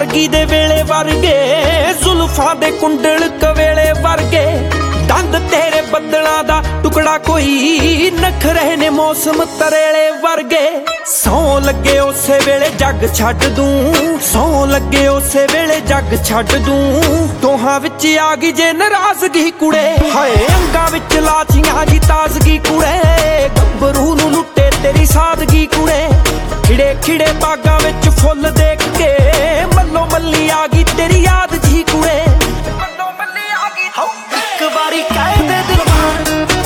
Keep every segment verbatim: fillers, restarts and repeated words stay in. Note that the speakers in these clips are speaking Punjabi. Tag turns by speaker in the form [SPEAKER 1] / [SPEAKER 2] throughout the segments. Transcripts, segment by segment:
[SPEAKER 1] ਵਰਗੀ ਦੇ ਵੇਲੇ ਵਰਗੇ, ਜ਼ੁਲਫਾਂ ਦੇ ਕੁੰਡਲ ਕਵੇਲੇ ਵਰਗੇ, ਦੰਦ ਤੇਰੇ ਬੱਦਲਾਂ ਦਾ ਟੁਕੜਾ ਕੋਈ, ਨਖਰੇ ਨੇ ਮੌਸਮ ਤਰੇਲੇ ਵਰਗੇ। ਸੌਂ ਲੱਗੇ ਉਸੇ ਵੇਲੇ ਜੱਗ ਛੱਡ ਦੂੰ, ਸੌਂ ਲੱਗੇ ਉਸੇ ਵੇਲੇ ਜੱਗ ਛੱਡ ਦੂੰ। ਦੋਹਾਂ ਵਿੱਚ ਆ ਗਈ ਜੇ ਨਾਰਾਜ਼ਗੀ ਕੁੜੇ, ਹਾਏ ਅੰਗਾਂ ਵਿੱਚ ਲਾਚੀਆਂ ਦੀ ਤਾਜ਼ਗੀ ਕੁੜੇ। ਗੱਭਰੂ ਨੂੰ ਲੁੱਟੇ ਤੇਰੀ ਸਾਦਗੀ ਕੁੜੇ, ਖਿੜੇ ਖਿੜੇ ਬਾਗਾਂ ਵਿੱਚ ਫੁੱਲ ਦੇਖ ਕੇ ਮੱਲੋ ਮੱਲੀ ਆ ਗਈ ਤੇਰੀ ਯਾਦ ਜੀ ਕੁੜੇ। ਮੱਲੋ ਮੱਲੀ ਆ ਗਈ ਇੱਕ ਵਾਰੀ ਕਹਿ ਦੇ ਦਿਲਵਾਨ,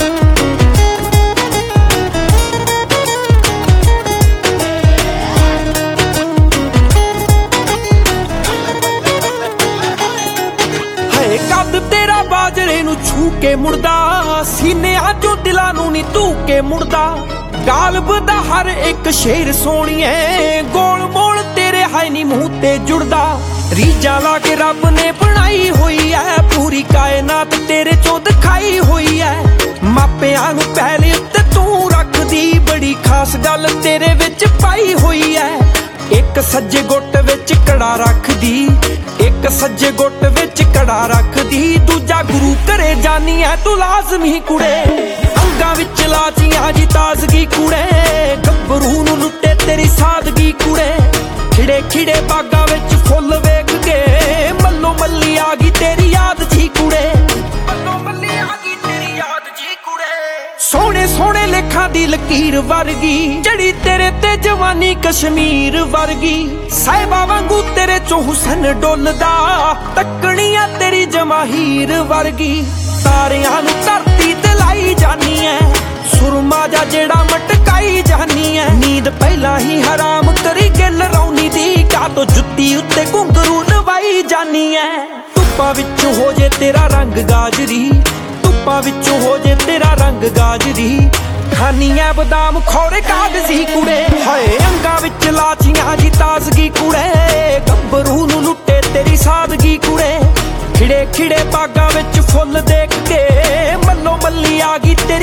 [SPEAKER 1] ਹਏ ਕੱਦ ਤੇਰਾ ਬਾਜਰੇ ਨੂੰ ਛੂ ਕੇ ਮੁੜਦਾ, ਸੀਨਿਆਂ ਚੋਂ ਦਿਲਾਂ ਨੂੰ ਨੀ ਧੂ ਕੇ ਮੁੜਦਾ। ਗਾਲਬ ਦਾ ਹਰ ਇੱਕ ਸ਼ੇਰ ਸੋਹਣੀਏ, ਗੋਲ ਮੋਲ ਤੇਰੇ ਹਾਈ ਨੀ ਮੂੰਹ ਤੇ ਜੁੜਦਾ। ਰੀਝਾਂ ਲਾ ਕੇ ਰੱਬ ਨੇ ਬਣਾਈ ਹੋਈ ਐ, ਪੂਰੀ ਕਾਇਨਾਤ ਤੇਰੇ ਚੋਂ ਦਿਖਾਈ ਹੋਈ ਐ। ਮਾਪਿਆਂ ਨੂੰ ਪਹਿਲੇ ਉੱਤੇ ਤੂੰ ਰੱਖਦੀ, ਬੜੀ ਖਾਸ ਗੱਲ ਤੇਰੇ ਵਿੱਚ ਪਾਈ ਹੋਈ ਐ। ਇੱਕ ਸੱਜੇ ਗੁੱਟ ਵਿੱਚ ਕੜਾ ਰੱਖਦੀ, ਇੱਕ ਸੱਜੇ ਗੁੱਟ ਵਿੱਚ ਕੜਾ ਰੱਖਦੀ। ਦੂਜਾ ਗੁਰੂ ਘਰੇ ਜਾਨੀ ਐ ਤੂੰ ਲਾਜ਼ਮੀ ਕੁੜੇ, ਅੰਗਾਂ ਵਿੱਚ ਲਾਚੀਆਂ ਜੀ ਤਾਜ਼ਗੀ ਕੁੜੇ। ਗੱਭਰੂ ਨੂੰ ਲੁੱਟੇ ਤੇਰੀ ਸਾਦਗੀ ਕੁੜੇ, ਖਿੜੇ ਖਿੜੇ ਬਾਗਾਂ ਵਿੱਚ ਫੁੱਲ ਵੇਖ ਕੇ ਮੱਲੋ ਮੱਲੀ ਆ ਗਈ ਤੇਰੀ ਯਾਦ ਜੀ ਕੁੜੇ। ਮੱਲੋ ਮੱਲੀ ਆ ਗਈ ਤੇਰੀ ਯਾਦ ਜੀ ਕੁੜੇ। ਸੋਹਣੇ ਸੋਹਣੇ ਲੇਖਾਂ ਦੀ ਲਕੀਰ ਵਰਗੀ, ਜਿਹੜੀ ਤੇਰੇ ਤੇ ਜਵਾਨੀ ਕਸ਼ਮੀਰ ਵਰਗੀ। ਸਾਹਿਬਾ ਵਾਂਗੂ ਤੇਰੇ ਚੋਂ ਹੁਸਨ ਡੁੱਲਦਾ, ਤੱਕਣੀਆਂ ਤੇਰੀ ਜਮਾਹੀਰ ਵਰਗੀ। ਤਾਰਿਆਂ ਨੂੰ ਧਰਤੀ ਤੇ ਲਾਈ ਜਾਨੀ ਐ, ਸੁਰਮਾ ਜਾ ਜਿਹੜਾ ਮਟਕਾਈ ਜਾਨੀ ਐ। ਨੀਂਦ ਪਹਿਲਾਂ ਹੀ ਹਰਾਮ ਕਰੀ ਗਿੱਲ ਰੌਣੀ ਦੀ, ਕਾਤੋਂ ਜੁੱਤੀ ਉੱਤੇ ਘੁੰਗਰੂ ਲਵਾਈ ਜਾਨੀ ਐ। ਧੁੱਪਾਂ ਵਿੱਚ ਹੋ ਜੇ ਤੇਰਾ ਰੰਗ ਗਾਜਰੀ, ਧੁੱਪਾਂ ਵਿੱਚ ਹੋ ਜੇ ਤੇਰਾ ਰੰਗ ਗਾਜਰੀ। ਖਾਨੀ ਐ ਬਦਾਮ ਖੌਰੇ ਕਾਗਜ਼ੀ ਕੁੜੇ, ਹਾਏ ਅੰਗਾਂ ਵਿੱਚ ਲਾਚੀਆਂ ਦੀ ਤਾਜ਼ਗੀ ਕੁੜੇ। ਗੱਭਰੂ ਨੂੰ ਲੁੱਟੇ ਤੇਰੀ ਸਾਦਗੀ ਕੁੜੇ, ਖਿੜੇ ਖਿੜੇ ਬਾਗਾਂ ਵਿੱਚ ਫੁੱਲ ਦੇਖ ਕੇ ਮੱਲੋ ਮੱਲੀ ਆ ਗਈ।